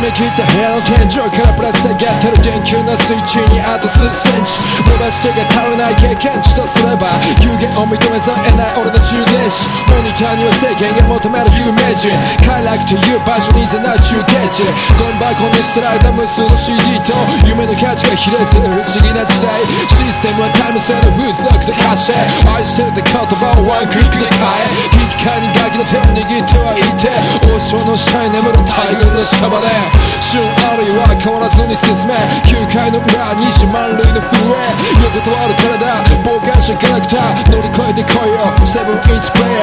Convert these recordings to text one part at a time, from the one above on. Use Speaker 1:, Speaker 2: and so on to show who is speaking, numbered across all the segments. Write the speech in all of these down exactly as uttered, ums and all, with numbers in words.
Speaker 1: め切った部屋の天井からぶら下がってる電球なスイッチにあと数センチ伸ばしてが足りない経験値とすれば有限を認めざえない俺の充電子モニターには制限が求める有名人快楽という場所にいざなう中継地ゴミ箱に捨てられた無数の シーディー と夢の価値が比例する不思議な時代システムはタイム制の風俗と化して愛してるって言葉をワンクリックで変え引き換えにガキの手を握ってはいて王将の下に眠る大群の屍旬あるいは変わらずに進めきゅうかいの裏にじゅうまんるいの震え横たわる体傍観者キャラクター乗り越えてこいよセブンインチプレイヤ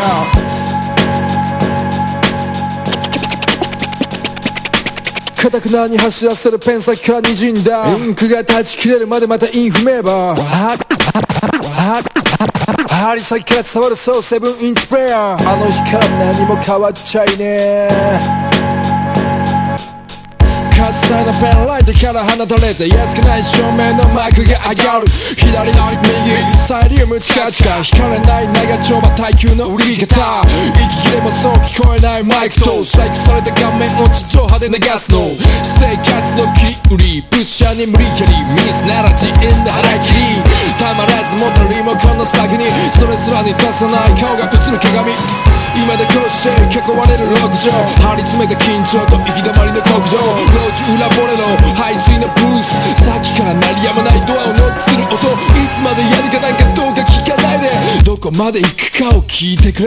Speaker 1: ーかたくなに走らせるペン先から滲んだインクが断ち切れるまでまたインフメーバー針先から伝わるそうセブンインチプレイヤーあの日から何も変わっちゃいねえ喝采のペンライトから放たれて安くない照明のマークが上がる左の右サイリウムチカチカ光れない長丁場耐久の売り方息切れもそう聞こえないマイクと細工された顔面を地上波で流すの生活の切り売りプッシャーに無理やりミスならジインで腹切りたまらず持ったリモコンの先にそれすらに出さない顔が映る鏡今でこうして囲われるろく畳張り詰めた緊張と行き止まりの国道路地裏ボレロ排水のブースさっきから鳴り止まないドアをノックする音いつまでやるかなんかどうか聞かないでどこまで行くかを聞いてくれ